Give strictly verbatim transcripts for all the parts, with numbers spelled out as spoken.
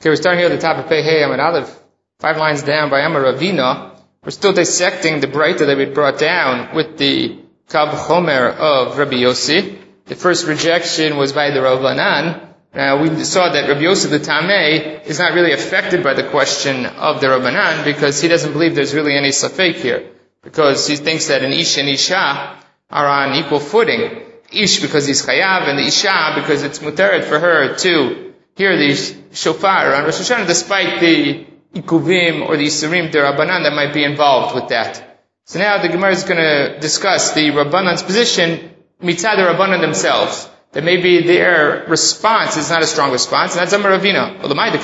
Okay, we're starting here at the top of Pei Hey Amud Aleph, five lines down by Amar Ravina. We're still dissecting the Braita that we brought down with the Kal V'chomer of Rabbi Yossi. The first rejection was by the Rabbanan. Now, we saw that Rabbi Yossi the Tameh is not really affected by the question of the Rabbanan because he doesn't believe there's really any safek here. Because he thinks that an Ish and Isha are on equal footing. Ish because he's chayav, and the Isha because it's muteret for her to hear the shofar on Rosh Hashanah, despite the ikuvim or the isurim the Rabbanan that might be involved with that. So now the Gemara is going to discuss the Rabbanan's position mitzad the Rabbanan themselves. That maybe their response is not a strong response, and that's Amar Ravina.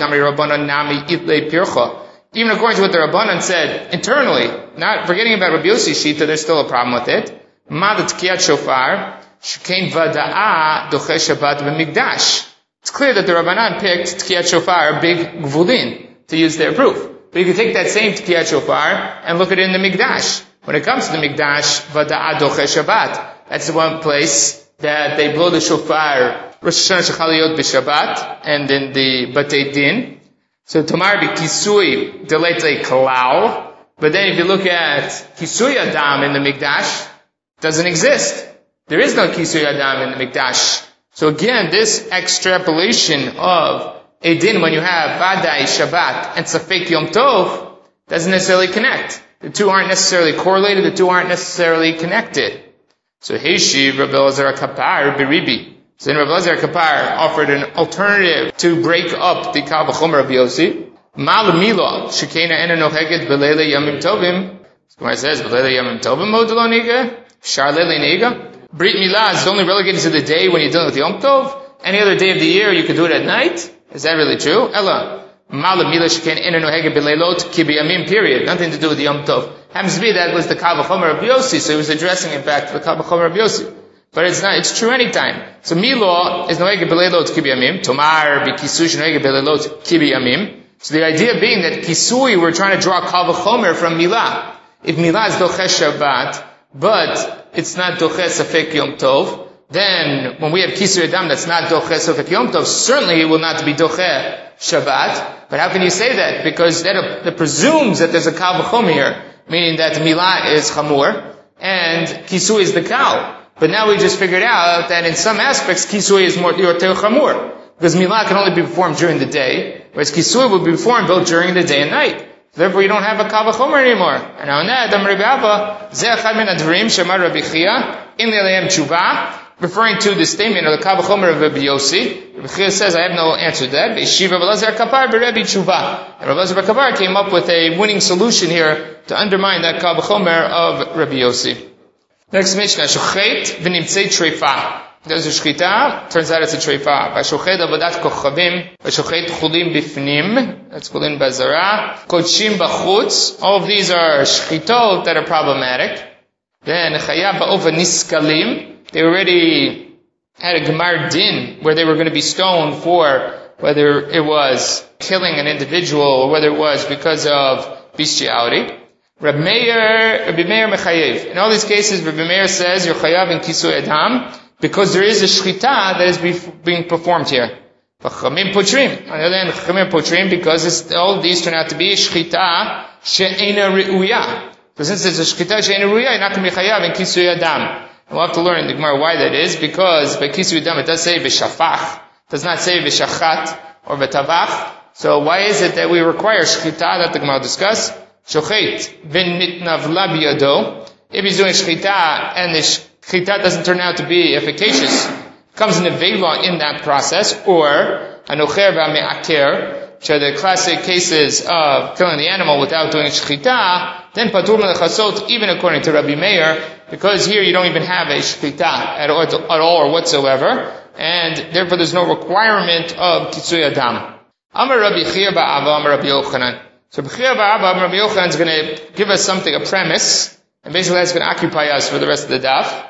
Even according to what the Rabbanan said internally, not forgetting about Rabbi Yossi's shita, there's still a problem with it. Ma'ad tkiyat shofar shekain vada'a doche Shabbat b'mikdash. It's clear that the Rabbanan picked tkiyat shofar, big gvulin, to use their proof. But you can take that same tkiyat shofar and look at it in the Mikdash. When it comes to the Mikdash, vada'a doche Shabbat, that's the one place that they blow the shofar, Rosh Hashanah shechaliyot b'Shabbat, and in the Batei Din. So Tomar b'kisui delete kalal. But then if you look at kisui adam in the Mikdash, it doesn't exist. There is no kisui adam in the Mikdash. So again, this extrapolation of a din when you have Vadai, Shabbat, and Safek Yom Tov doesn't necessarily connect. The two aren't necessarily correlated, the two aren't necessarily connected. So Heishi, Rav Elazar Kapar, Biribi. So then Rav Elazar Kapar offered an alternative to break up the Kal V'chomer of Yossi. Mal Mila, Shekena Ena Noheget B'Leila Yamim Tovim. The Gemara says, B'Leila Yamim Tovim Modelo Niga? Shar Leila Niga? Brit Milah is only relegated to the day when you're dealing with Yom Tov. Any other day of the year, you could do it at night. Is that really true? Ella. Mala Mila Sheken Ena Nohege B'Leilot Ki B'Yamim, period. Nothing to do with the Yom Tov. Happens to be that was the Kal V'chomer of Yossi, so he was addressing it back to the Kal V'chomer of Yossi. But it's not, it's true anytime. So Milo is Nohege B'Leilot Ki B'Yamim. Tomar B'Kisui Nohege B'Leilot Ki B'Yamim. So the idea being that Kisui, we're trying to draw Kal V'chomer from Milah. If Milah is Doche Shabbat, but it's not Doche Safek Yom Tov, then when we have Kisui Adam that's not Doche Safek Yom Tov, certainly it will not be Doche Shabbat. But how can you say that? Because that, that presumes that there's a Kal V'chomer here, meaning that Milah is Chamur, and Kisui is the Kal. But now we just figured out that in some aspects, Kisui is more Yoter Chamur. Because Milah can only be performed during the day, whereas Kisui will be performed both during the day and night. Therefore, you don't have a Kal V'chomer anymore. And on that, Amar Rabbi Abba, Zeh Echad Min Advarim Shemar Rabbi Chia, Im Le'aleim Tshuva, referring to the statement of the Kal V'chomer of Rabbi Yossi. Rabbi Chia says, I have no answer to that. Be'eshiv Rav Elazar Kapar B'Rebbi Tshuva. And Rav Elazar Kapar came up with a winning solution here to undermine that Kal V'chomer of Rabbi Yossi. Next Mishnah, Shochet V'nimtzei Treifa. There's a shchita, turns out it's a treifa. V'shochet avodat kochavim, v'shochet chulim bifnim, that's chulim bazara, kodshim b'chutz. All of these are shchitot that are problematic. Then chayav ba'ova niskalim. They already had a gemar din where they were going to be stoned for whether it was killing an individual or whether it was because of bestiality. Rabbi Meir, Rabbi Meir mechayev. In all these cases, Rabbi Meir says you're chayav in kisui adam, because there is a shchita that is being performed here. Chachamim potrim. On the other hand, Chachamim potrim because it's, all these turn out to be shchita she'ena re'uya. So since it's a shchita she'ena re'uya, you're not going to be chayav in kisui adam. And we'll have to learn in the Gemara why that is, because by kisui adam it does say v'shafach. It does not say v'shachat or v'tavach. So why is it that we require shchita? That the Gemara will discuss. Shochet v'nitnavla biyado. If he's doing shchita and the Chita doesn't turn out to be efficacious, comes in a vela in that process, or anocher v'me'aker, which are the classic cases of killing the animal without doing shchita, then patur melechasot, even according to Rabbi Meir, because here you don't even have a shchita at all, at all or whatsoever, and therefore there's no requirement of kisui adam. Amar Rabbi Chia ba'ava, Amar Rabbi Yochanan. So Rabbi Chia ba'ava, Amar Rabbi Yochanan is going to give us something, a premise, and basically that's going to occupy us for the rest of the daf.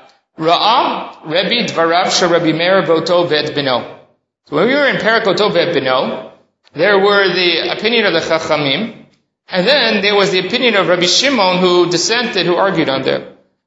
Ra'ah, Rebbe Dvarav Shel Rabbi Meir Boto Vet Bino. So when we were in Perakot Vet Bino, there were the opinion of the Chachamim, and then there was the opinion of Rabbi Shimon who dissented, who argued on there.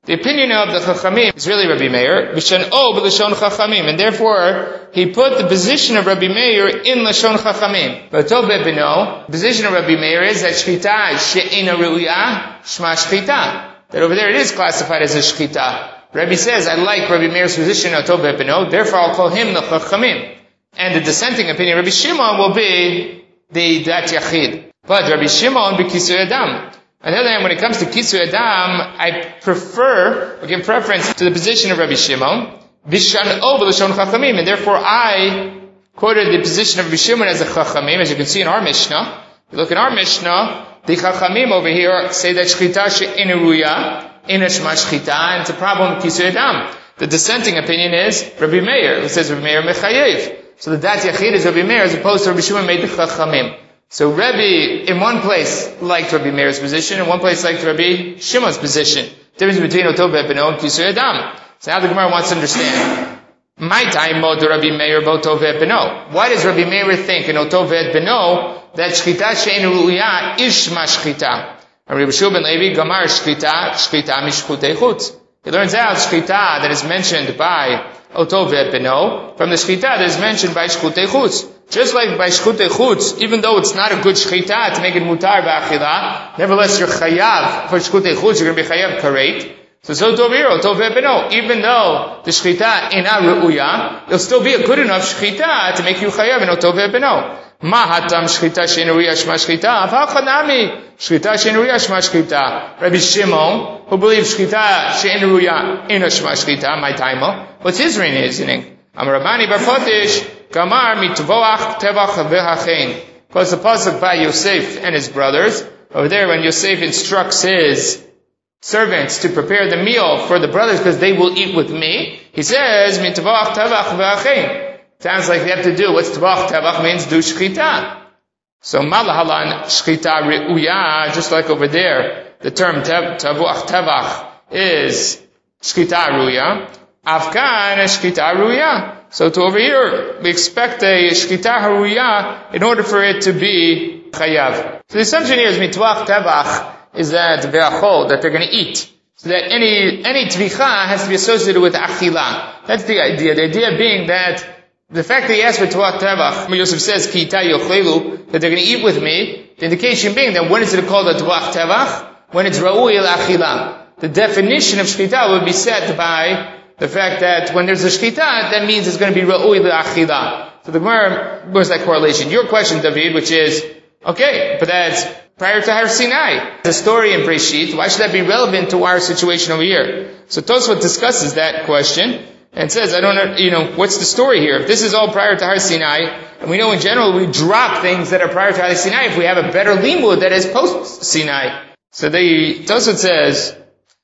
The opinion of the Chachamim is really Rabbi Meir, B'shan O b'Lashon Chachamim, and therefore he put the position of Rabbi Meir in Lashon Chachamim. But Tov Beno, the position of Rabbi Meir is that Shchita she'ena ru'ya, shma Shchita. That over there it is classified as a Shchita. Rabbi says, I like Rabbi Meir's position of Tov Beno, therefore I'll call him the Chachamim. And the dissenting opinion, Rabbi Shimon, will be the Dat Yachid. But Rabbi Shimon be Kisui Adam. On the other hand, when it comes to Kisui Adam, I prefer, or give preference to the position of Rabbi Shimon, Bishan O b'Lashon Chachamim, and therefore I quoted the position of Rabbi Shimon as a Chachamim, as you can see in our Mishnah. If you look in our Mishnah, the Chachamim over here say that Shchita she'ena ruya, ina shma Shchita, and it's a problem with Kisui Adam. The dissenting opinion is Rabbi Meir, who says Rabbi Meir Mechayev. So the Dat Yachid is Rabbi Meir, as opposed to Rabbi Shimon made the Chachamim. So Rabbi, in one place, liked Rabbi Meir's position, in one place liked Rabbi Shimon's position. Difference between Otov Beno and Kisui Adam. So now the Gemara wants to understand. My time, Rabbi Meir Otov Beno. Why does Rabbi Meir think in Otov Beno that Shchita she'ena ru'ya is shma Shchita? And Rabbi Shua ben Levi, Gamar Shchita, Shchita mishchutei chutz. He learns out Shchita that is mentioned by Otov Beno from the Shchita that is mentioned by Shchutei chutz. Just like by Shchutei chutz, even though it's not a good Shchita to make it mutar ba'achila, nevertheless you're chayav for Shchutei chutz, you're going to be chayav karet. So so Tov here, Otov Beno, even though the Shchita ina ru'uya, it'll still be a good enough Shchita to make you chayav in Otov Beno. Ma hatam Shchita she'ena ru'ya shma Shchita, avachanami Shchita she'ena ru'ya shma Shchita. Rabbi Shimon, who believes Shchita she'ena ru'ya ina shma Shchita, my timer, what's his reasoning? Am Rabani bar Potish, Gamar mitvoach tevach v'hachein. Because the pasuk by Yosef and his brothers, over there when Yosef instructs his servants to prepare the meal for the brothers because they will eat with me, he says, mitvoach tevach v'hachein. Sounds like they have to do, what's tevach tevach means, do shchita. So malahalan shchita re'uya, just like over there, the term tevach tevach is shchita ru'ya. Afkan shchita ru'ya. So to over here, we expect a shchita haruya in order for it to be chayav. So the assumption here is mitwach tevach is that ve'achol, that they're going to eat. So that any, any tvicha has to be associated with achila. That's the idea. The idea being that the fact that he asked for tvach tevach, Yosef says, ki ita yochelu, that they're going to eat with me, the indication being that when is it called a tvach tevach? When it's ra'ui el-achila. The definition of shchita would be set by the fact that when there's a shchita, that means it's going to be ra'ui el-achila. So the Gemara, where's that correlation? Your question, David, which is, okay, but that's prior to Har Sinai. The story in Breshit, why should that be relevant to our situation over here? So Tosfot discusses that question, and says, I don't know, you know, what's the story here? If this is all prior to Har Sinai, and we know in general we drop things that are prior to Har Sinai if we have a better limud that is post-Sinai. So the Tosfot says,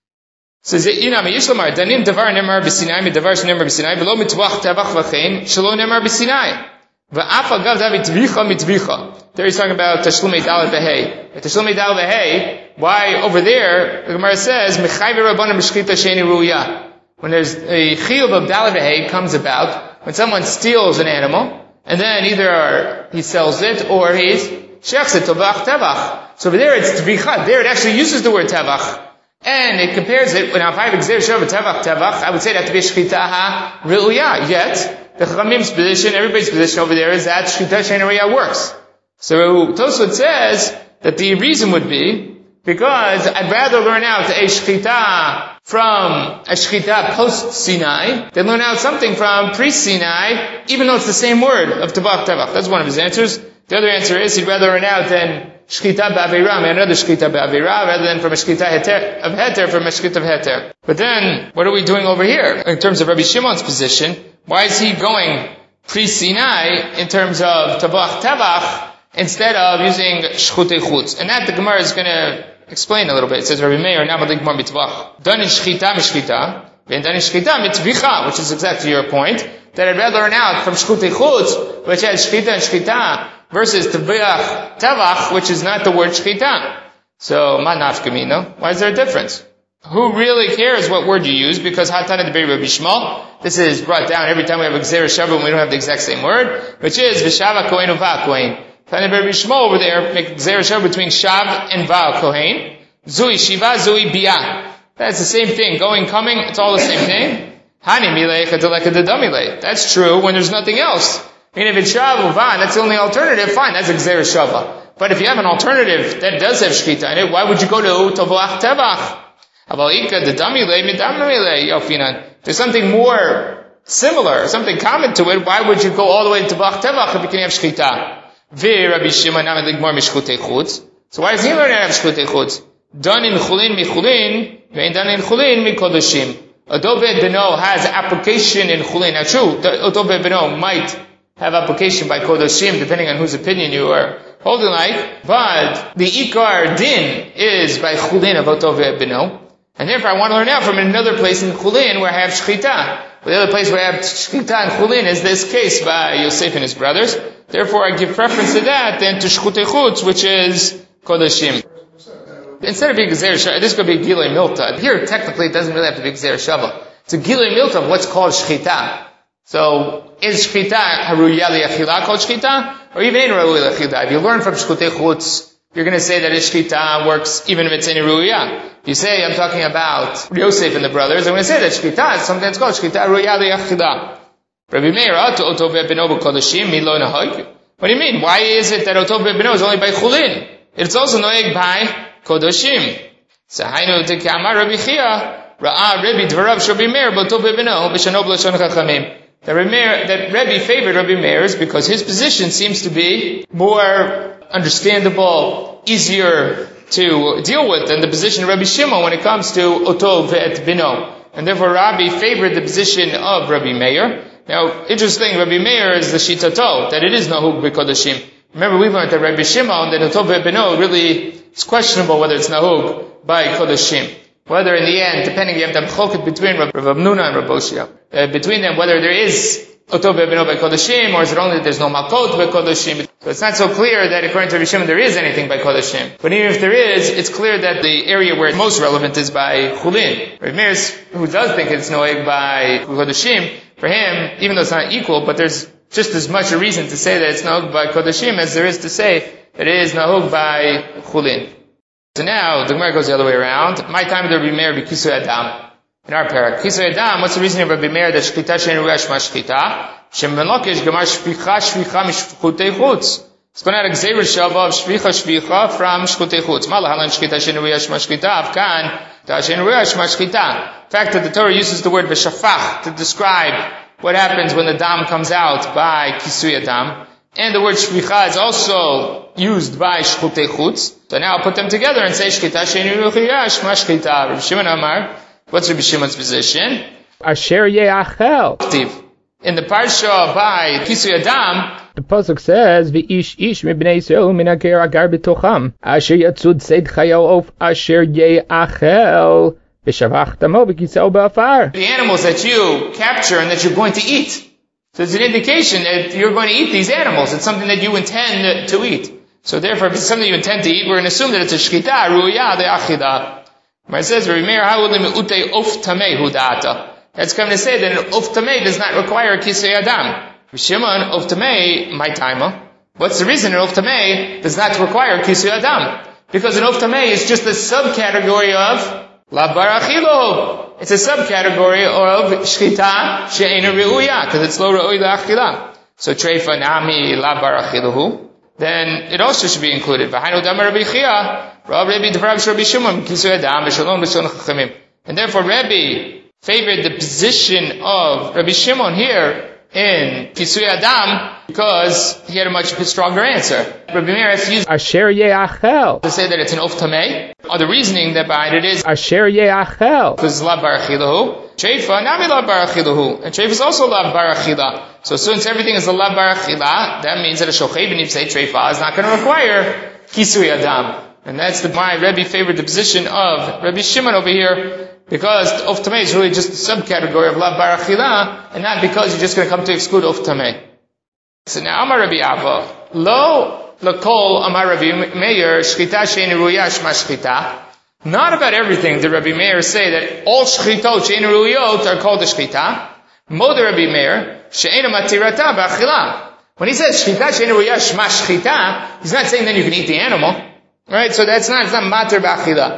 says, Inam Yishlamar, Danim Davar Nemar B'Sinai, Davar Nemar B'Sinai, V'lo Mitvach Tavach V'chein, Shalo Nemar B'Sinai. V'af Agav Davi Tvicha Mitvicha. There he's talking about Tashlumei Dal V'hei. Tashlumei Dal V'hei, why over there, the Gemara says, Mechai V'Rabbanim B'Shchita Sheini Ruya. When there's a chiyuv of Daled V'hei comes about, when someone steals an animal, and then either he sells it, or he's shechs it, tovach tevach. So over there it's tvicha. There it actually uses the word tevach. And it compares it, when I have exer shov tevach tevach, I would say that to be shchita ha re'uya. Yet, the Chachamim's position, everybody's position over there is that shchita she'ena ru'ya works. So Tosfot says that the reason would be, because I'd rather learn out a shchita from a shchita post-Sinai than learn out something from pre-Sinai, even though it's the same word of tavach tavach. That's one of his answers. The other answer is he'd rather learn out than shchita ba'avira, and another shchita ba'avira, rather than from a shchita heter, of heter, from a shchita of heter. But then, what are we doing over here? In terms of Rabbi Shimon's position, why is he going pre-Sinai in terms of tavach tavach, instead of using shchutei chutz? And that the Gemara is going to explain a little bit. It says, Rabbi Meir, namadik mar mitvach. Dani shchita mishchita, and dani shchita mitvicha, which is exactly your point, that I'd rather learn out from shchutei chutz, which has shchita and shchita, versus tviach tavach, which is not the word shchita. So, ma nafkamino. Why is there a difference? Who really cares what word you use? Because hatana debei Rabbi Shmuel, this is brought down every time we have a gzera shavah and we don't have the exact same word, which is v'shava kohen uva kohen. Tanya Rabbi Shmuel over there make gzera shavah between shav and va kohen. Zui shiva, zui bia. That's the same thing. Going, coming, it's all the same thing. That's true when there's nothing else. I mean, if it's shav uvan, that's the only alternative, fine, that's a gzeira shava. But if you have an alternative that does have shchita in it, why would you go to tovach tevach? There's something more similar, something common to it, why would you go all the way to tovach tevach if you can have shchita? So why does he learn to have shchutei chutz? Done in chulin mi chulin, vein done in chulin mi kodashim. Oto be'et beno has application in chulin. Now true, oto be'et beno might have application by kodashim, depending on whose opinion you are holding like, but the ikar din is by chulin of oto be'et beno. And therefore I want to learn out from another place in chulin where I have shchita. But the other place where I have shchita and chulin is this case by Yosef and his brothers. Therefore I give preference to that than to shchutei chutz, which is kodashim. Instead of being gzeira shava, this could be gilui milta. Here, technically, it doesn't really have to be gzeira shava. It's a gilui milta of what's called shchita. So, is shchita haruya li'achila called shchita? Or even in haruya li'achila? If you learn from shchutei chutz, you're going to say that shchita works even if it's in haruya. If you say, I'm talking about Yosef and the brothers, I'm going to say that shchita is something that's called shchita haruya li'achila. Rabbi Meir, oto be'et beno b'kodashim, milo nahag. What do you mean? Why is it that oto be'et beno is only by chulin? It's also noeg by kodashim. So hainu tekamar Rabbi Chia ra'a Rabbi dvarav Rabbi Meir b'oto b'beno b'shano b'lashon chachamim. That Rabbi Meir, that Rabbi favored Rabbi Meir is because his position seems to be more understandable, easier to deal with than the position of Rabbi Shimon when it comes to oto v'et bino. And therefore Rabbi favored the position of Rabbi Meir. Now, interesting, Rabbi Meir is the shitato that it is nahug b'kodashim. Remember, we learned that Rabbi Shimon, that Oto be'et beno, really, it's questionable whether it's nahug by kodashim. Whether in the end, depending, you have to have chokit between Rav Abnuna and Rav Oshia. Uh, between them, whether there is Oto be'et beno by kodashim, or is it only that there's no malkot by kodashim. So it's not so clear that according to Rabbi Shimon there is anything by kodashim. But even if there is, it's clear that the area where it's most relevant is by chulin. Rabbi Meir, who does think it's noeg by kodashim, for him, even though it's not equal, but there's just as much a reason to say that it's nahug by kodashim as there is to say that it is nahug by chulin. So now, the Gemara goes the other way around. My time of the Rabbi Meir be kisui adam. In our parak, kisui adam, what's the reason of Rabbi Meir that shchita she'en ruya shma shchita? Shem melokish gemar shvicha shvicha mishchutei chutz. It's going to have a gzeira shava of shvicha shvicha from shchutei chutz. Mala halan shchita she'en ruya shma shchita, avkan ta she'en ruya shma shchita. The fact that the Torah uses the word v'shafach to describe what happens when the dam comes out by kisui adam, and the word shvicha is also used by shchutei chutz. So now I'll put them together and say shchita she'en ruya shma shchita. Rabbi Shimon Amar, what's Rabbi Shimon's position? Asher ye'achel. In the parsha by kisui adam, the pasuk says, "V'ish ish mibnei Yisrael min hager agar b'tocham, asher yatzud seid chayav of asher ye'achel." The animals that you capture and that you're going to eat. So it's an indication that you're going to eat these animals. It's something that you intend to eat. So therefore, if it's something you intend to eat, we're going to assume that it's a shchita, ruya, the achida. It says, that's coming to say that an of tamei does not require a kisei adam. Shimon, of tamei, my timer. What's the reason an of tamei does not require kisei adam? Because an of tamei is just a subcategory of la barachilu. It's a subcategory of shchita she'ena re'uya, because it's lo re'uy la'achila. So treifa nami la barachilu. Then it also should be included. V'hainu damar Rabbi Chia, Rav Rabbi Devrav Rabbi Shimon, kisui adam v'shalom b'shon chachamim. And therefore Rabbi favored the position of Rabbi Shimon here in kisui adam because he had a much stronger answer. Rabbi Meir has to use asher ye'achel to say that it's an of tamei. Or the reasoning that behind it is asher ye'achel because it's la barachilahu. Treifa nami la barachilahu, and treifa is also la barachila. So since everything is a la barachila, that means that a shochev, and if say treifa, is not going to require kisui adam. And that's the my Rebbe favored the position of Rabbi Shimon over here, because of tamei is really just a subcategory of la barachila, and not because you're just going to come to exclude of tamei. So now Amar Rabbi Ava, lo lakol Amar Rabbi Meir shchita she'en ruya shma shchita. Not about everything did Rabbi Meir say that all shchitot she'en ruyot are called a shchita. Moder Rabbi Meir she'en matirata ba'achila. When he says shchita she'en ruya shma shchita, he's not saying then you can eat the animal. Right? So that's not, it's not matir ba'achila.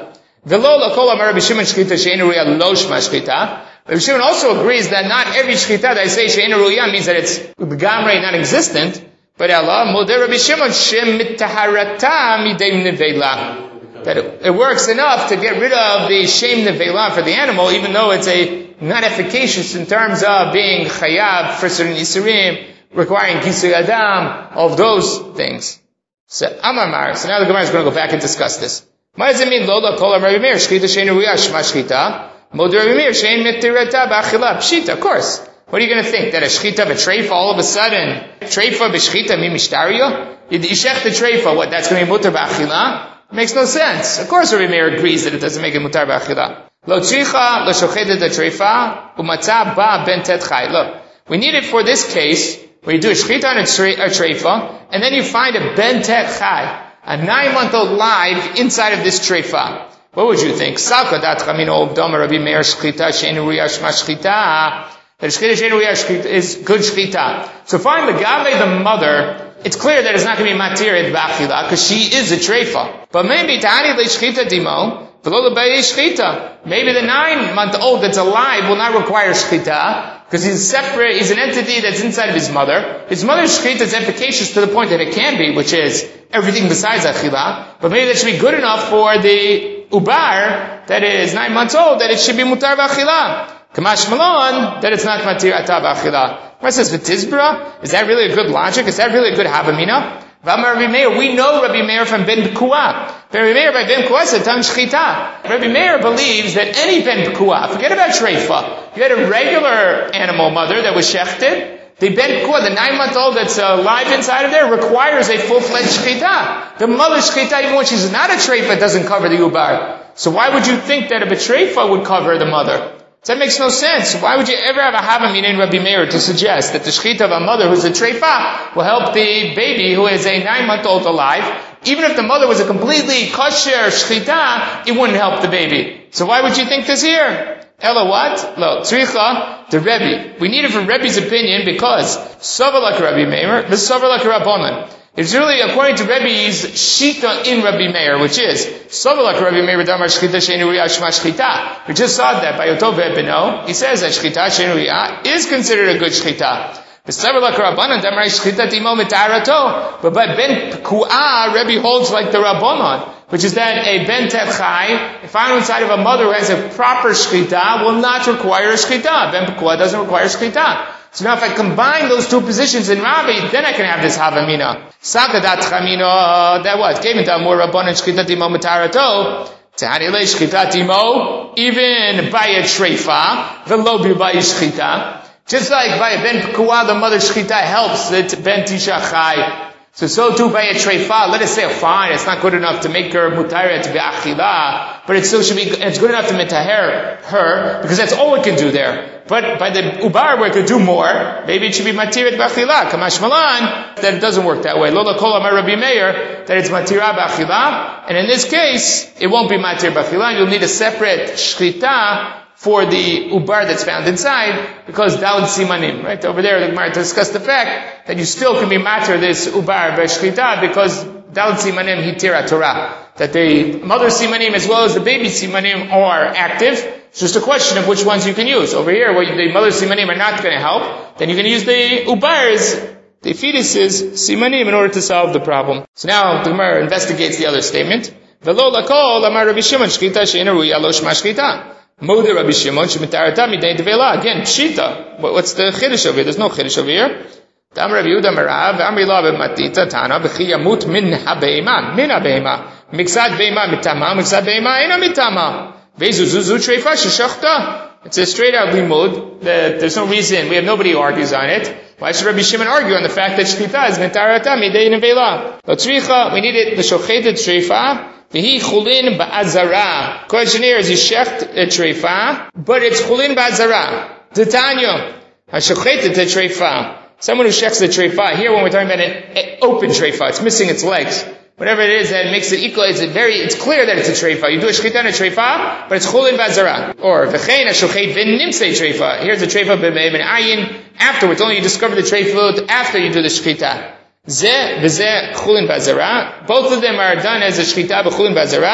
V'lo l'kol amar Rabbi Shimon shchita she'einu ruya lo shma shchita. Rabbi Shimon also agrees that not every shchita that I say she'einu ruya means that it's gamrei non-existent. But Allah, Modeh Rabbi Shimon shem mitaharata midei nevela. That it, it works enough to get rid of the shem nevela for the animal, even though it's a not efficacious in terms of being chayav for certain isurim, requiring kisui adam, all of those things. So Amar Mar. So now the Gemara is going to go back and discuss this. What does it mean? Lola kol Rabbi Meir shchita she'einu ruya shma shchita. Modeh Rabbi Meir she'ein mitirata b'achila pshita. Of course. What are you going to think? That a shchita of a treifa all of a sudden, treifa b'shchita mi mishtario? You shech the treifa, what, that's going to be mutar b'achila? It makes no sense. Of course Rabbi Meir agrees that it doesn't make it mutar b'achila. Lo tzricha, lo shochedet the treifa, u'matzah ba ben tet chai. Look, we need it for this case, where you do a shchita on a treifa, and then you find a ben tet chai, a nine-month-old live inside of this treifa. What would you think? Salka dat chamino obdoma Rabbi Meir shchita she'einu ruya shma shchita. That shchita is good shchita. So fine, the gabe, the mother, it's clear that it's not going to be matirid b'achila, because she is a treifa. But maybe ta'ani le shchita dimo, v'lo lebeyi shchita. Maybe the nine-month-old that's alive will not require shchita, because he's separate, he's an entity that's inside of his mother. His mother's shchita is efficacious to the point that it can be, which is everything besides achila. But maybe that should be good enough for the ubar, that is nine months old, that it should be mutar b'achila. Kamash Malon, that it's not matir atab achila. What says v'tizbra? Is that really a good logic? Is that really a good havamina? V'amar Rabbi Meir, we know Rabbi Meir from Ben B'kua. Rabbi Meir by Ben B'kua said tam shchita. Rabbi Meir believes that any Ben B'kua, forget about treifa. You had a regular animal mother that was shechted. The Ben B'kua, the nine-month-old that's alive inside of there, requires a full-fledged shchita. The mother's shchita, even when she's not a treifa, doesn't cover the ubar. So why would you think that a betreifa would cover the mother? That makes no sense. Why would you ever have a havamina in Rabbi Meir to suggest that the shchita of a mother who's a treifa will help the baby who is a nine-month-old alive? Even if the mother was a completely kosher shchita, it wouldn't help the baby. So why would you think this here? Ella what? Lo, tzricha, the Rebbe. We need it from Rebbe's opinion because savalak Rabbi Meir, the savalak Rabbanan. It's really according to Rebbe's shita in Rabbi Meir, which is savalak Rabbi Meir damar shchita she'einu ruya shma shchita. We just saw that by Yotov Beno. He says that shchita she'einu ruya is considered a good shchita. But savalak Rabbanan damar shchita timo mitarato. But by Ben B'kua, Rebbe holds like the Rabbanan, which is that a ben tet chai, found inside of a mother who has a proper shchita, will not require a shchita. Ben B'kua doesn't require shchita. So now if I combine those two positions in Rabbi, then I can have this havamina. Sakadat chamino, that what? Came into more rabbanan shchita timo mitarato. Tahani le shchita timo, even by a treifa, v'lo by shchita. Just like by a ben B'kua, the mother shchita helps that ben tisha chai. So, so too by a treifa, let us say, fine, it's not good enough to make her mutayra to be achila, but it still should be, it's good enough to mitaher her, because that's all it can do there. But by the ubar, where it could do more, maybe it should be matirat b'achila. Kamash malan, that it doesn't work that way. Lola kol amar Rabbi Meir, that it's matira b'achila, and in this case, it won't be matir b'achila, and you'll need a separate shchita for the ubar that's found inside, because daled simanim, right? Over there, the Gemara discussed the fact that you still can be matter this ubar b'shchita, because daled simanim hitira Torah. That the mother simanim as well as the baby simanim are active. It's just a question of which ones you can use. Over here, where the mother simanim are not going to help, then you can use the ubars, the fetuses, simanim, in order to solve the problem. So now the Gemara investigates the other statement. V'lo lakol amar Rabbi Shimon shchita she'einu ruya lo shma shchita. Modeh Rabbi Shimon shemitarata midei devela. Again, pshita. What's the chiddush over here? There's no chiddush over here. Dam Rabbi Yehuda Merav, Amri La b'matita Tana b'chi yamut min habeima, min habeima. Miksad beima mitama, miksad beima ena mitama. Vezu zuzu treifa sheshachta. It's a straight out limud. There's no reason. We have nobody who argues on it. Why should Rabbi Shimon argue on the fact that shchita is mitarata midei nevela? L'tzricha, we need it the shochetet treifa. V'hi chulin ba'azara. Question here is you shecht a treifa, but it's chulin ba'azara. Titania, hashochetet a treifa. Someone who shechs a treifa. Here, when we're talking about an, an open treifa, it's missing its legs. Whatever it is that makes it equal, it's very, it's clear that it's a treifa. You do a shchita on a treifa, but it's chulin ba'azara. Or v'chein hashochet v'nimtzei treifa. Here's a treifa b'meim and ayin. Afterwards, only you discover the treifa after you do the shchita. Zeh v'zeh chulin ba'azara. Both of them are done as a shchita b'chulin ba'azara.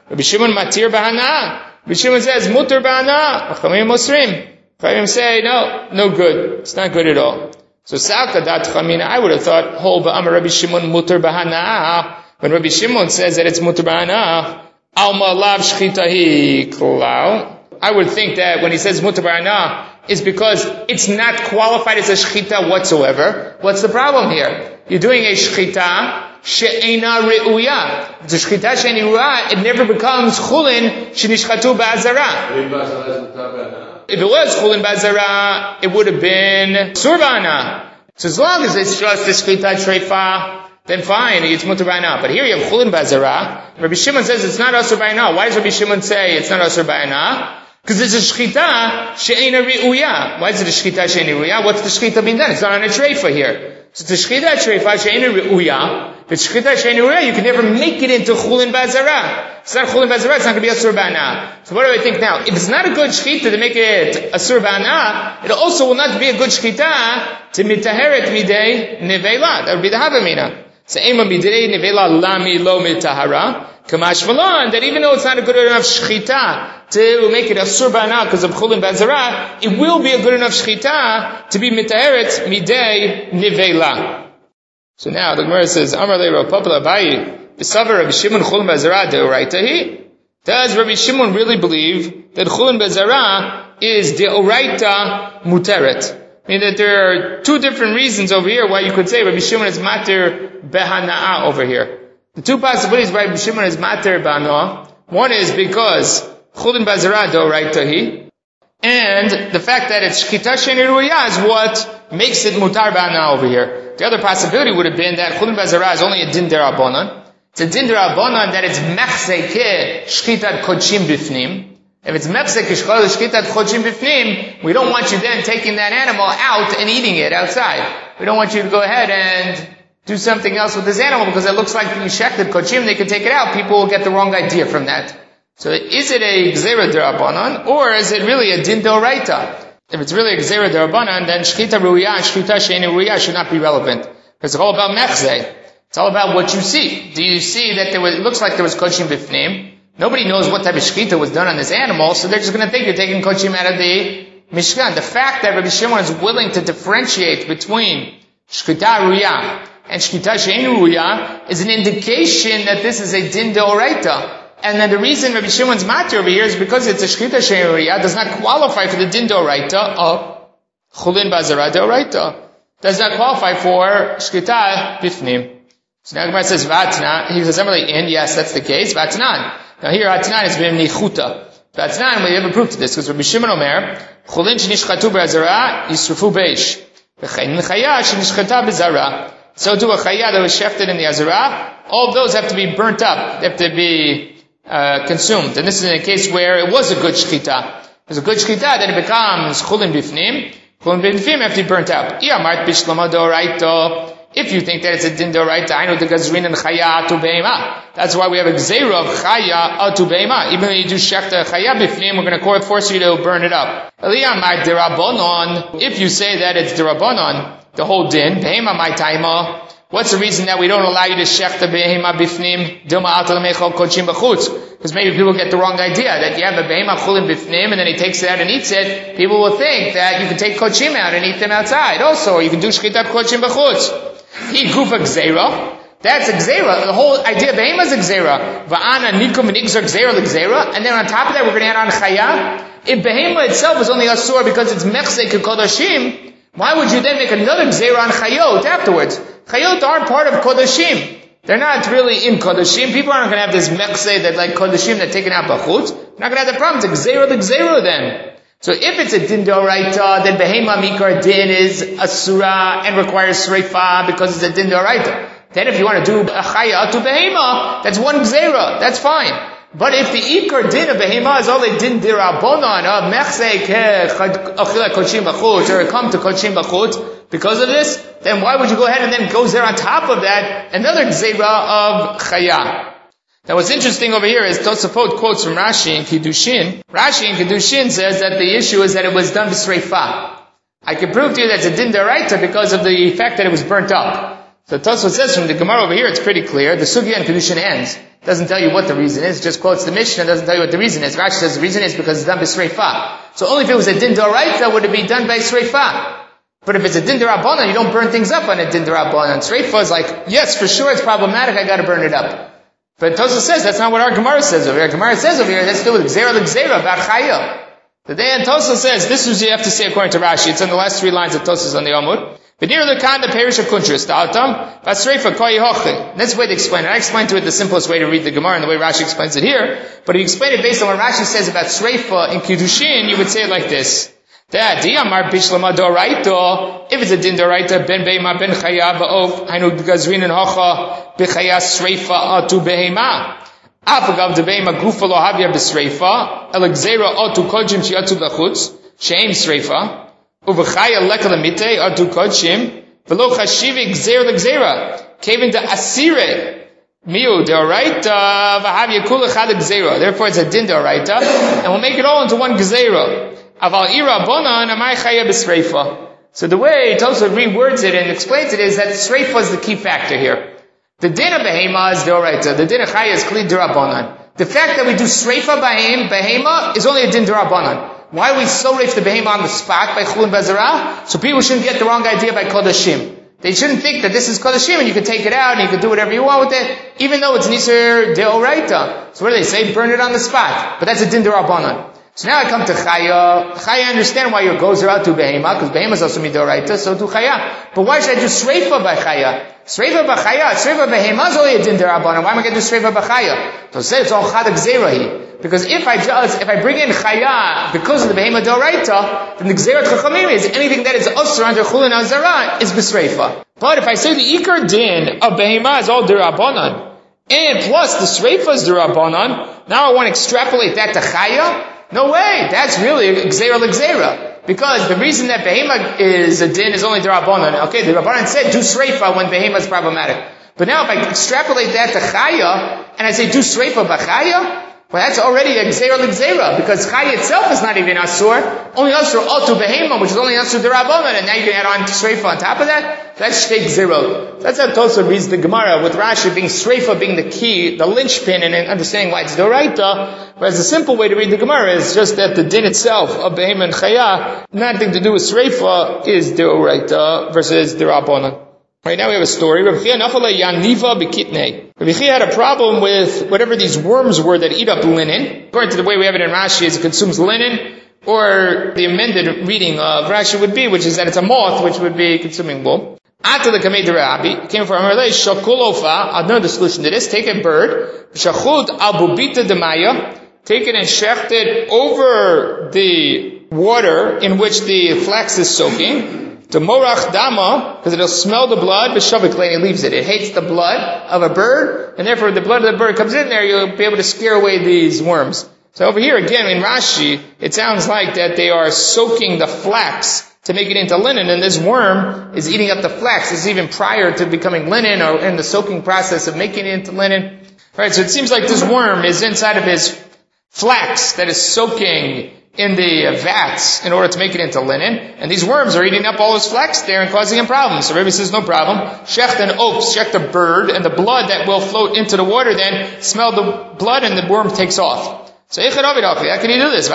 Rabbi Shimon matir b'hana. Rabbi Shimon says mutar b'hana. Chachamim mosrim. Chachamim say no, no good. It's not good at all. So Salka dat Chamina, I would have thought, hol ba'amar Rabbi Shimon mutar b'hana. When Rabbi Shimon says that it's mutar b'hana, alma lav shchitahi klau. I would think that when he says mutar b'hana, is because it's not qualified as a shchita whatsoever. What's the problem here? You're doing a shchita she'ena re'uya. It's a shchita she'ena re'uya. It never becomes chulin shenishchatu ba'azara. If it was chulin ba'azara, it would have been surbana. So as long as it's just a shchita treifa, then fine, it's mutar b'hana. But here you have chulin ba'azara. Rabbi Shimon says it's not asur b'hana. Why does Rabbi Shimon say it's not asur b'hana? Because it's a shchita she'ena re'uya. Why is it a shchita she'ena re'uya? What's the shchita being done? It's not on a treifa here. So it's a shchita treifa she'ena re'uya. If it's shchita she'ena re'uya, you can never make it into chulin ba'azara. It's not chulin ba'azara, it's not going to be asur b'hana. So what do I think now? If it's not a good shchita to make it asur b'hana, it also will not be a good shchita to mitaheret midei nevela. That would be the havamina. So ema midei nevela lami lo mitahara. Kamash v'lan, that even though it's not a good enough shchita to make it asur b'hana because of chulin b'azara, it will be a good enough shchita to be mitaheret midei nevela. So now the Gemara says, Amar le Rav Papa Abayi, b'savar Rabbi Shimon chulin b'azara deoraitahi. Does Rabbi Shimon really believe that chulin b'azara is deoraita muteret? I mean that there are two different reasons over here why you could say Rabbi Shimon is mater behana'a over here. The two possibilities why Rabbi Shimon is mater behana'a. One is because chulin b'azara deoraitahi, and the fact that it's shchita she'ena re'uya is what makes it mutar behana'a over here. The other possibility would have been that chulin b'azara is only a din derabanan. It's a din derabanan that it's mechzeh ke shchitat kodshim bifnim. If it's mechzeh ke shchitat kodshim bifnim, we don't want you then taking that animal out and eating it outside. We don't want you to go ahead and do something else with this animal because it looks like you shechted kodshim, they can take it out. People will get the wrong idea from that. So is it a gzera derabanan, or is it really a din d'oraita? If it's really a gzera derabanan, then shchita ruya and shchita she'ena ruya should not be relevant. Because it's all about mechzeh. It's all about what you see. Do you see that there was, it looks like there was kodshim bifnim? Nobody knows what type of shchita was done on this animal, so they're just going to think you're taking kodshim out of the mishkan. The fact that Rabbi Shimon is willing to differentiate between shchita ruya and shchita she'ena ruya is an indication that this is a din d'oraita. And then the reason Rabbi Shimon's matter over here is because it's a shchita she'ena ruya does not qualify for the din d'oraita of chulin b'azara d'oraita. Does not qualify for shchita bifnim. So now Gemara says vatnan. He says Emily in. Yes, that's the case. Vatnan. Now here vatnan is been nichuta. Vatnan, we have a proof to this because Rabbi Shimon Omer chulin shenishchatu b'azara yisrufu beish. V'chein chaya shenishchata b'zara. So too a chaya that was shechted in the azara. All of those have to be burnt up. They have to be Uh, consumed. And this is in a case where it was a good shchita. It was a good shchita, then it becomes chulin bifnim. Chulin bifnim have to be burnt up. If you think that it's a din d'oraita, I know the gazrin and chaya atu be'ema. That's why we have a gzeira of chaya atu be'ema. Even when you do shechta chaya bifnim, we're going to force you to burn it up. If you say that it's derabanan, the whole din, be'ema my taima. What's the reason that we don't allow you to shechta behema bifnim dilma atal mechol kodshim b'chutz? Because maybe people get the wrong idea that you have a behema chulin bifnim and then he takes it out and eats it. People will think that you can take kodshim out and eat them outside. Also, you can do shchitat kodshim b'chutz. He gufa gzeira. That's a gzeira. The whole idea of behema is a gzeira. Va'ana nikum v'nigzer gzeira l'gzeira. And then on top of that, we're going to add on chaya. If behema itself is only asur because it's mechzeh kodashim, why would you then make another gzeira on chayot afterwards? Chayot aren't part of Kodashim. They're not really in Kodashim. People aren't going to have this mechzeh that like Kodashim that taken out b'chutz. They're not going to have the problem. It's a gzeira the gzeira then. So if it's a din d'oraita, then behema mikar din is asura and requires sreifa because it's a din d'oraita. Then if you want to do a chaya to behema, that's one gzeira. That's fine. But if the ikar din of behema is only din d'irabonan of mechzeh ke achila kodshim b'chutz or come to kodshim b'chutz, because of this, then why would you go ahead and then goes there on top of that another gzeira of chaya? Now what's interesting over here is Tosafot quotes from Rashi in Kiddushin. Rashi in Kiddushin says that the issue is that it was done b'sreifa. I can prove to you that it's a din d'oraita because of the fact that it was burnt up. So Tosafot says from the Gemara over here, it's pretty clear. The sugya in Kiddushin ends Doesn't tell you what the reason is, just quotes the Mishnah, doesn't tell you what the reason is. Rashi says the reason is because it's done by Sreifa. So only if it was a din d'oraita would it be done by Sreifa. But if it's a din d'rabbanan, you don't burn things up on a din d'rabbanan. Sreifa is like, yes, for sure it's problematic, I gotta burn it up. But Tosfos says that's not what our Gemara says over here. Gemara says over here, that's still with Gzera l'Gzera, about Chaya. The day and Tosfos says, this is what you have to say according to Rashi. It's in the last three lines of Tosfos on the Amud. V'nir l'kanda perish ha'kuntris, ta'atam, v'asreifa koi hochi. That's the way they explain it. I explained to it the simplest way to read the Gemara and the way Rashi explains it here. But if you explain it based on what Rashi says about Sreifa in Kiddushin, you would say it like this. If it's a din d'oraita, ben beima ben chaya ba'of, hainu gazrin and hocha, b'chaya sreifa atu behema. Afagav de beima gufa lo havya b'sreifa, elexera atu kodshim shiatu b'chutz, she'em sreifa, uv'chaya leka lemite atu kodshim, v'lo chashivi gzer l'gzera, kevin de asire, miu d'oraita, v'havya kula chad gzera. Therefore it's a din d'oraita, and we'll make it all into one gzera. Aval ira bonan amay chaya b'sreifa. So the way Tosfos rewords it and explains it is that sreifa is the key factor here. The din of behema is d'oraita. The din of chaya is kli d'rabanan. The fact that we do sreifa b'hem behema is only a din d'rabanan. Why are we so reif the behema on the spot by chulin bazara? So people shouldn't get the wrong idea by kodashim. They shouldn't think that this is kodashim and you can take it out and you can do whatever you want with it, even though it's nisur d'oraita. So what do they say? Burn it on the spot. But that's a din d'rabanan. So now I come to Chaya. Chaya, I understand why your goes are out to Behema, because Behema is also midoraita, so to Chaya. But why should I do Sreifa by Chaya? Sreifa by Chaya, Sreifa Behema is only a din d'Rabbanan. Why am I going to do Sreifa by Chaya? So say it's all Chad Gzerahi. Because if I just, if I bring in Chaya because of the Behema d'oraita, then the Gzerat Chachamim is anything that is Osir under Chulin Azara is B'Sreifa. But if I say the Ikar din of Behema is all d'Rabbanan, and plus the Sreifa is d'Rabbanan, now I want to extrapolate that to Chaya. No way, that's really Gzera l'Gzera. Because the reason that Behema is a din is only the Rabbanan. Okay, the Rabbanan said do Sreifa when Behema is problematic. But now if I extrapolate that to Chaya, and I say do Sreifa b'Chaya, well that's already a Gzera l'Gzera, because Chaya itself is not even Asur, only Asur Otu Behema, which is only Asur the Rabbanan, and now you can add on Sreifa on top of that? That's Shtei Gzerot. That's how Tosfos reads the Gemara, with Rashi being Sreifa being the key, the linchpin, and understanding why it's Doraita. Whereas the simple way to read the Gemara is just that the din itself of Behema and Chaya, nothing to do with Sreifa, is Doraita versus the Rabbanan. Right now we have a story. Rabbi Chia had a problem with whatever these worms were that eat up linen. According to the way we have it in Rashi, is it consumes linen, or the amended reading of Rashi would be, which is that it's a moth, which would be consuming wool. After the Kamei Rabbi came from Amalei, Shakulofa, I'll know the solution to this. Take a bird, Shachut al-Bubita demaya, take it and shecht it over the water in which the flax is soaking, to morach dama, because it'll smell the blood, but shavik lane leaves it. It hates the blood of a bird, and therefore if the blood of the bird comes in there, you'll be able to scare away these worms. So over here again in Rashi, it sounds like that they are soaking the flax to make it into linen, and this worm is eating up the flax. This is even prior to becoming linen, or in the soaking process of making it into linen. Right, so it seems like this worm is inside of his flax that is soaking in the vats in order to make it into linen, and these worms are eating up all his flax there and causing him problems. So Rebbe says, no problem. Shecht an ops, shecht the bird, and the blood that will float into the water then smell the blood and the worm takes off. So how can you do this?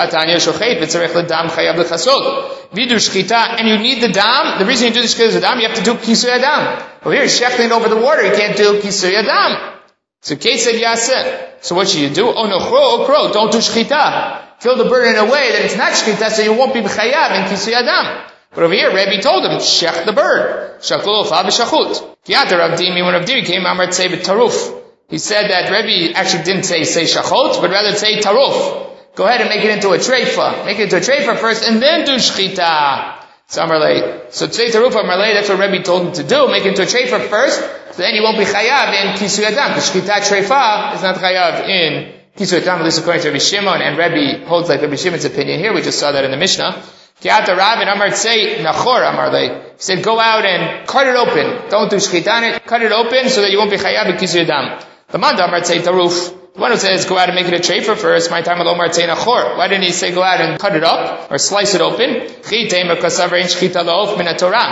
And you need the dam. The reason you do this because of the dam, you have to do kisui adam. Well, here, shechting over the water, you can't do kisui adam. So Kate said yaseh. So what should you do? Oh no, crow, oh crow, don't do shchita. Kill the bird in a way that it's not shchita, so you won't be b'chayav in kisui adam. But over here, Rabbi told him, shech the bird. Shakul ofa b'shachut. Kiyata Rav Dimi, when Rav Dimi came, Amar tzei b'taruf. He said that Rebbe actually didn't say say shachot, but rather say taruf. Go ahead and make it into a treifa. Make it into a treifa first, and then do shchita. So Amarlei. So say taruf Amarlei, that's what Rebbe told him to do. Make it into a treifa first, so then you won't be chayav in kisui adam. Because shchita treifa is not chayav in kisui adam, at least according to Rabbi Shimon, and Rebbe holds like Rabbi Shimon's opinion here. We just saw that in the Mishnah. Kiata Rav and Amar say nachor Amarlei. He said, go out and cut it open. Don't do shchita on it. Cut it open so that you won't be chayav in kisui adam. The man Amar say taruf. The one who says go out and make it a treifa first, my time Omar say nachor. Why didn't he say go out and cut it up or slice it open?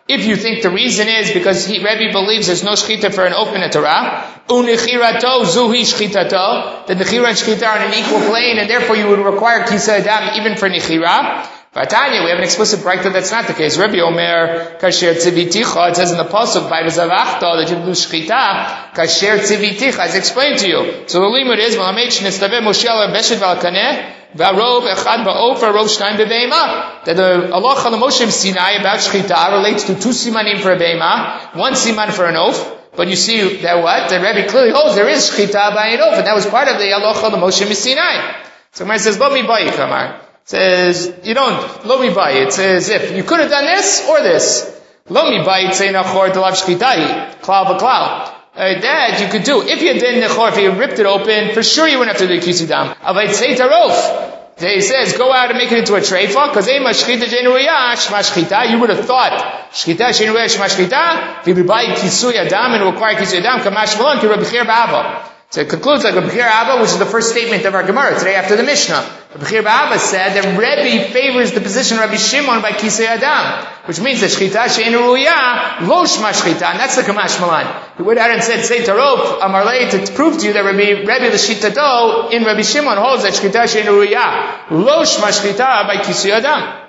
If you think the reason is because he, Rebbe believes there's no shchita for an oaf in a Torah, unichirato zuhi shchitato, then nechira and shchita are on an equal plane, and therefore you would require kisei adam even for nechira. Vatanya, we have an explicit breakthrough that's not the case. Rebbe Omer, kasher tziviticha, it says in the pasuk by Bezavachta that you do shchita, kasher tziviticha, as explained to you. So the limud is, Malamech nestave Moshe al beshet valkaneh, v'arov echad ba'of, v'arov shnayim bebeima. That the Allah on the Moshe Sinai about shchita relates to two simanim for a beima, one siman for an oaf. But you see that what? The Rebbe clearly holds there is shchita by an oaf, and that was part of the Allah on the Moshe Sinai. So Gemara says, lo mi bayi kamar. Says, you don't, lo mi bayi. It says, if you could have done this or this. Lo mi bayi tzei nachor delav shchitahi. Klal v'klal. Uh, that you could do. If you did nechor, if you ripped it open, for sure you wouldn't have to do kisidam. Avay tzei tarof. He says, go out and make it into a treifa, because ema shchita jenuya shma shchita. You would have thought, shchita jenuya shma shchita, if you buy kisui adam and require kisui adam, kamash malon, ki Rabbi Chir ba'ava. So it concludes like Rabbi Chir Abba, which is the first statement of our Gemara today after the Mishnah. Rabbi Chir Abba said that Rebbe favors the position of Rabbi Shimon by Kisei Adam, which means that Shchita she'enu ruya lo shma shchita, and that's the Kamash Malan. He went out and said, say Tarof, Amarlei, to prove to you that Rabbi, Rebbe the Shitado in Rabbi Shimon holds that Shchita she'enu ruya lo shma shchita by Kisei Adam.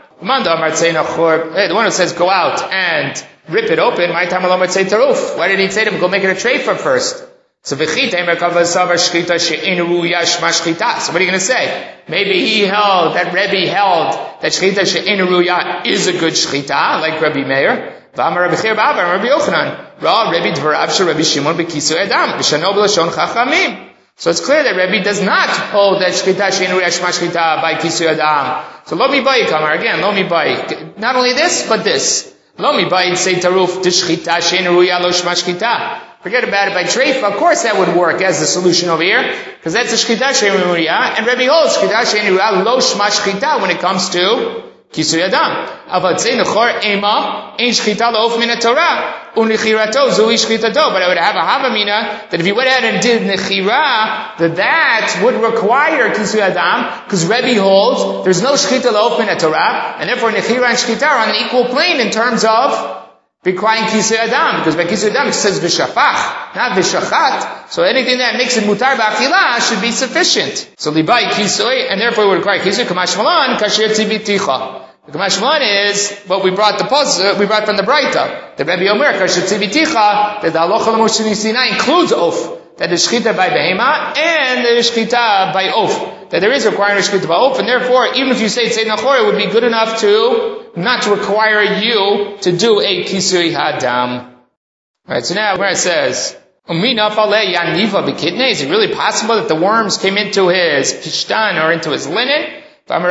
The one who says go out and rip it open, my time alone would say Tarof. Why did he say to him, go make it a treifa first? So v'chita emerkava savar shchita she'enu ruya shma shchita. So what are you going to say? Maybe he held, that Rebbe held, that shchita she'enu ruya is a good shchita, like Rabbi Meir. V'amar Rabbi Chir ba'ava, Rabbi Yochanan. Ra Rebbe dvarav she Rabbi Shimon b'kisui adam, v'shano b'lashon chachamim. So it's clear that Rebbe does not hold that shchita she'enu ruya shma shchita by kisui adam. So lo mi bayi kamar, again, lo mi bayi. Not only this, but this. Lo mi bayi say taruf, d'shchita she'enu ruya lo shma shchita. Forget about it by treifa. Of course that would work as the solution over here, because that's the shchita she'enu ruya, and Rebbe holds shchita she'enu ruya lo shma shchita when it comes to kisui adam. Aval tzei nechor ema ein shchita lo'of min haTorah unichirato zui shchitato. But I would have a havamina that if you went ahead and did nechira, that that would require kisui adam, because Rebbe holds there's no shchita lo'of min haTorah, and therefore nechira and shchita are on an equal plane in terms of requiring kisui adam, because by kisui adam it says v'shafach, not v'shachat. So anything that makes it mutar b'achilah should be sufficient. So libai kisui, and therefore it would require kisui. Kamash malan kasher tziviticha. The kamash malan is what we brought the puzzle, we brought from the Braita. The Rebbe Omer kasher tziviticha, that the halacha l'Moshe Sinai includes oaf. That is shchita by behema and there is shchita by oaf. That there is a requirement of shchita by oaf, and therefore even if you say tzei nachor, it would be good enough to not to require you to do a kisui hadam. Alright, so now where it says, Umina falei yaniva b'kidnei, is it really possible that the worms came into his pishtan or into his linen? When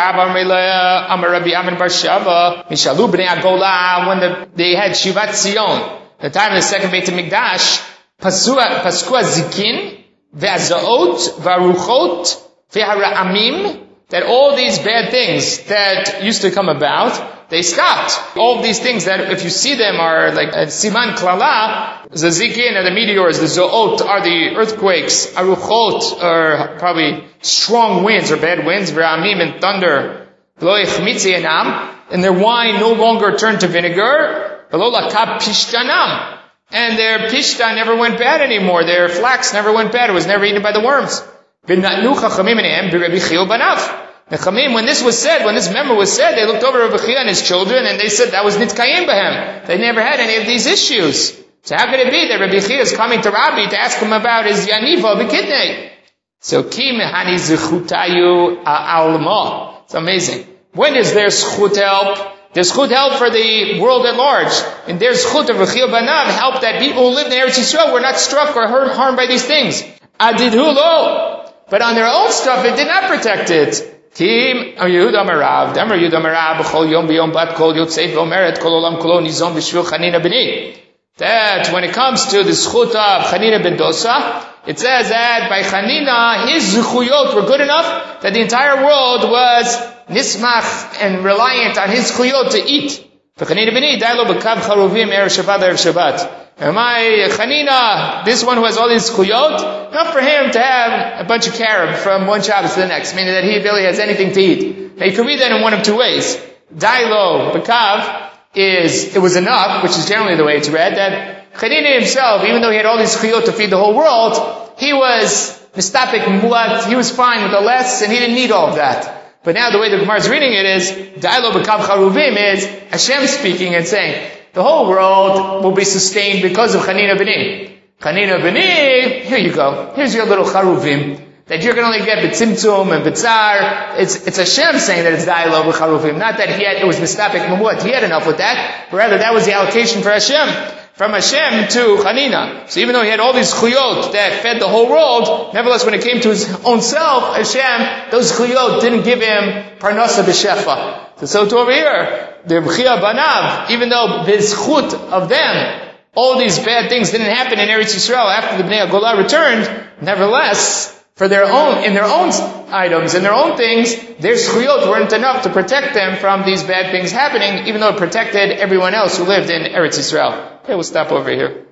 the, they had Shivat Zion, the time of the second Beit HaMikdash, Paskua Zikin, Ve'azaot, V'aruchot, Ve'hara'amim, that all these bad things that used to come about, they stopped. All of these things that if you see them are like uh, Siman Klala, the Zikin are the meteors, the Zoot are the earthquakes, Aruchot are probably strong winds or bad winds, Ve'amim and thunder, and their wine no longer turned to vinegar, and their pishta never went bad anymore, their flax never went bad, it was never eaten by the worms. Nechamim, when this was said, when this member was said, they looked over Rabbi Chia and his children, and they said that was nitkayim b'hem. They never had any of these issues. So how could it be that Rabbi Chia is coming to Rabbi to ask him about his yaniva b'kidnei? So ki mehani zechutayu alma. It's amazing. When is there zchut help? There's zchut help for the world at large, and there's zchut of Rabbi Chia banav help that people who live in Eretz Yisrael were not struck or hurt, harmed by these things. Adidhu lo, but on their own stuff it did not protect it. Kim Yehuda Marav, Damar Yehuda Marav, B'chol Yom B'Yom Bat Kol Yotzeit V'Omeret Kol Olam Kolo Nizom B'Shvil Chanina B'ni. That when it comes to the zchut of Chanina ben Dosa, it says that by Chanina his zechuyot were good enough that the entire world was nismach and reliant on his zechuyot to eat. V'Chanina B'ni Dailo B'Kav Charuvim Erev Shabbat Erev Shabbat. And my Chanina, this one who has all these kuyot, not for him to have a bunch of carob from one Shabbos to the next, meaning that he barely has anything to eat. Now you can read that in one of two ways. Dailo, B'kav, is, it was enough, which is generally the way it's read, that Hanina himself, even though he had all these chiyot to feed the whole world, he was mistapik muat, he was fine with the less, and he didn't need all of that. But now the way the Gemara is reading it is, Da'ilo b'kav charuvim is Hashem speaking and saying, the whole world will be sustained because of Hanina B'ni. Hanina B'ni, here you go. Here's your little charuvim that you're going to only get b'tzimtzum and b'tzar. It's, it's Hashem saying that it's Da'ilo b'charuvim. Not that he had, it was mistapik muat. He had enough with that. But rather that was the allocation for Hashem. From Hashem to Hanina. So even though he had all these chuyot that fed the whole world, nevertheless when it came to his own self, Hashem, those chuyot didn't give him parnasa b'shefa. So, so to over here, the B'chia Banav, even though the zchut of them, all these bad things didn't happen in Eretz Yisrael after the Bnei HaGolah returned, nevertheless, for their own, in their own items, in their own things, their zchuyot weren't enough to protect them from these bad things happening, even though it protected everyone else who lived in Eretz Yisrael. Okay, we'll stop over here.